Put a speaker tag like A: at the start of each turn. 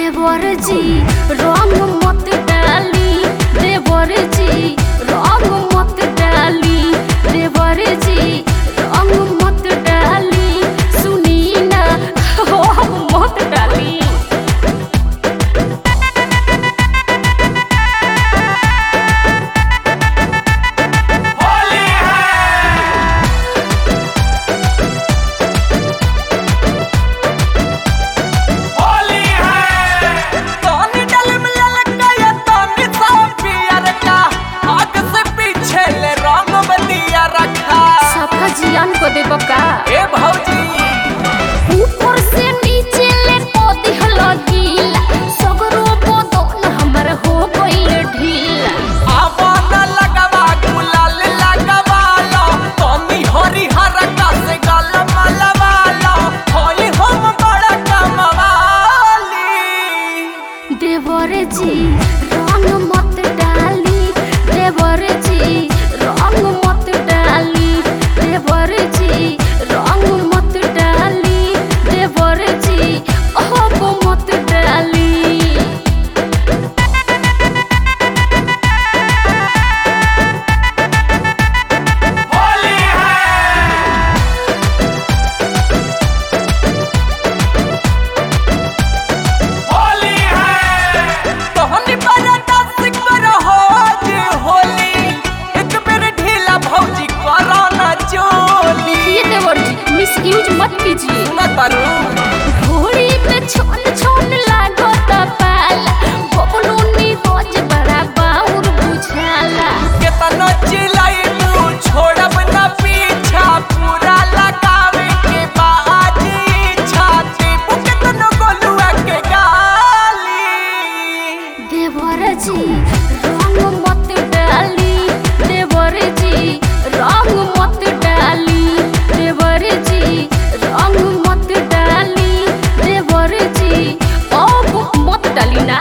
A: देवर जी रंग मत डाली, देवर जी रंग मत डाली, देवर जी रंग मत डाली, सुनी ना रंग मत डाली। जियान को दे बका
B: ए भौजी
A: ऊपर से नीचे ले पोती लगीला, सगरो बदन हमर हो गइल ढीला।
B: आवाना लगवा गुलाल लगवा लो, तोमी हरी हरका से गल मलवा लो, होई हम बड़ा कमवाली।
A: देवर जी रंग मत डाली, देवर जी रंग मत डाली, देवर जी रंग मत डाली, देवर जी अब मत डाली।
B: होली है होली है तोहनी बड़ा दस पर हो जे होली, एक बेर ढीला भौजी करो ना चोली।
A: ये देवर जी मिस यूज मत कीजिए।
B: न करू
A: घोड़ी पे छोन छोन लागत पाला, बबलूनी होज बड़ा बाउर बुझाला।
B: केतना चिल्लाई तू छोड़ब न पीछा, पूरा लगावे के बाजी छाती केतना गोलुआ के गाली।
A: देवर जी रंग मत डाली, देवर जी रंग मत डाली, देवर जी रंग मत डाली, देवर जी अब मत डाली ना।